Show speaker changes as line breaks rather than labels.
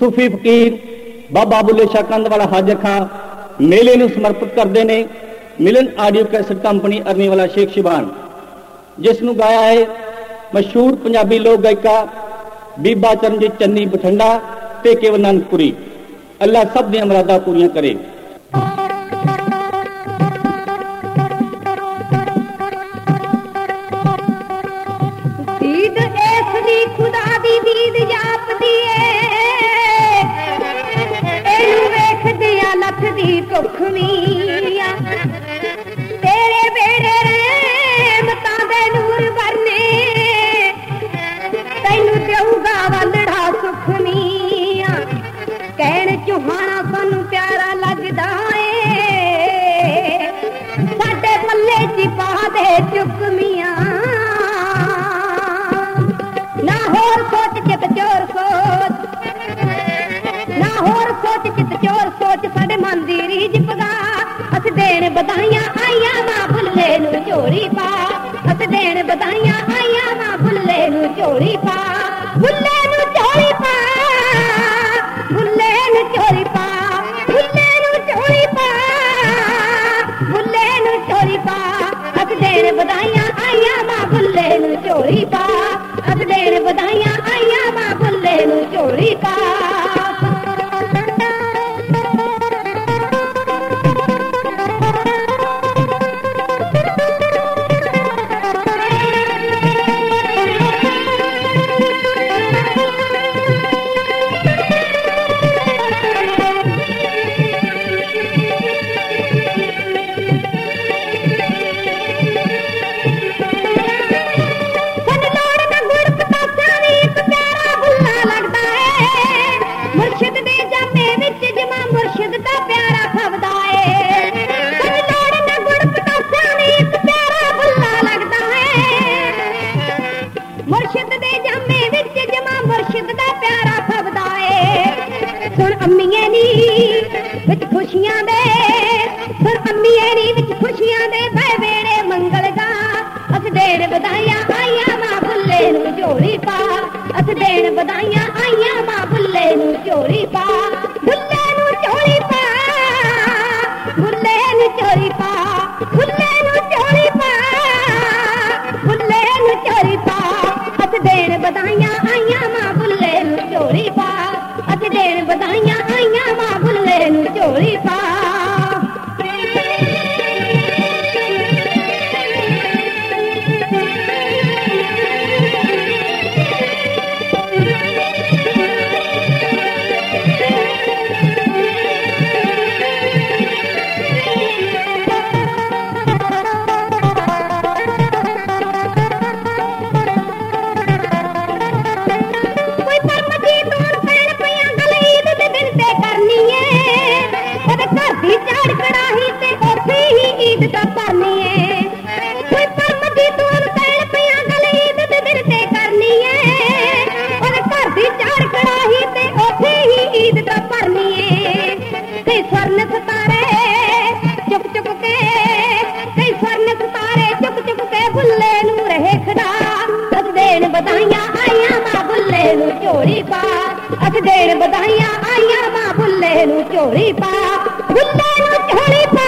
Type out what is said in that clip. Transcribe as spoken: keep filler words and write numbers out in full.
सूफी फकीर बाबा बुल्ले शाह कंध वाला हाजिर खां मेले ਨੂੰ ਸਮਰਪਿਤ ਕਰਦੇ ਨੇ। Milan audio cassette company Arniwala Sheikh शिबान, जिस ਨੂੰ गाया है मशहूर पंजाबी लोक गायिका बीबा चरणजीत चन्नी बठिंडा ते केवल आनंदपुरी। अल्लाह सब दी मुरादां पूरियां करे।
खुदा दी दीद जापदी एनू वेख दिया लख दी भुखवीं तेरे बेड़े रहमतां दे नूर वरने तैनू देऊगा वलड़ा सुखनी। कहण चौहाना सानू प्यारा लगदा ए साडे पल्ले च पा दे चुकमियां। ना होर सोच चित चोर सोच, ना होर सोच चित चोर सोच साडे मन दी रीझ पगा। अस देण बधाइयां आईयां मां बुल्ले नू झोली पा, अस देण बधाइयां आईयां मां बुल्ले नू झोली पा। बुल्ले नू झोली पा, बुल्ले नू झोली पा, बुल्ले नू झोली पा, बुल्ले नू झोली पा। अस देण बधाइयां आईयां मां बुल्ले नू झोली पा, अस देण बधाइयां आईयां मां बुल्ले नू झोली पा। खुशियां दे सुन अम्मीए नी विच खुशियां दे बै वेड़े मंगल गा। अस देण बधाइयां आईयां मां बुल्ले नू झोली पा, अस देण बधाइयां आईयां मां बुल्ले नू झोली पा। बुल्ले नू झोली पा, बुल्ले नू झोली पा, बुल्ले नू झोली पा, बुल्ले नू झोली पा। अस देण बधाइयां आईयां मां बुल्ले नू झोली पा, अस देण बधाइयां आईयां मां बुल्ले नू झोली पा। बधाइयां आईयां मां बुल्ले नू झोली पा, अस देण बधाइयां आईयां मां बुल्ले नू झोली पा। बुल्ले नू झोली पा,